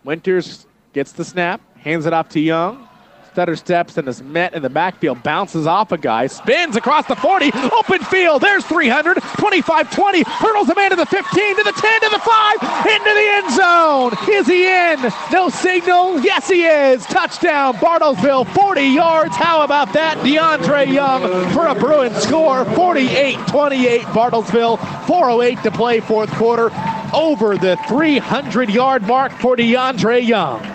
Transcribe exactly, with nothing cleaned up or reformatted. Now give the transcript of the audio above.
Winters gets the snap, hands it off to Young. Stutter steps and is met in the backfield, bounces off a guy, spins across the forty, open field, there's three hundred, twenty-five twenty, hurdles a man to the fifteen, to the ten, to the five, into the end zone. Is he in? No signal? Yes, he is. Touchdown, Bartlesville, forty yards. How about that? DeAndre Young for a Bruin score, forty-eight twenty-eight Bartlesville, four oh eight to play fourth quarter, over the three hundred yard mark for DeAndre Young.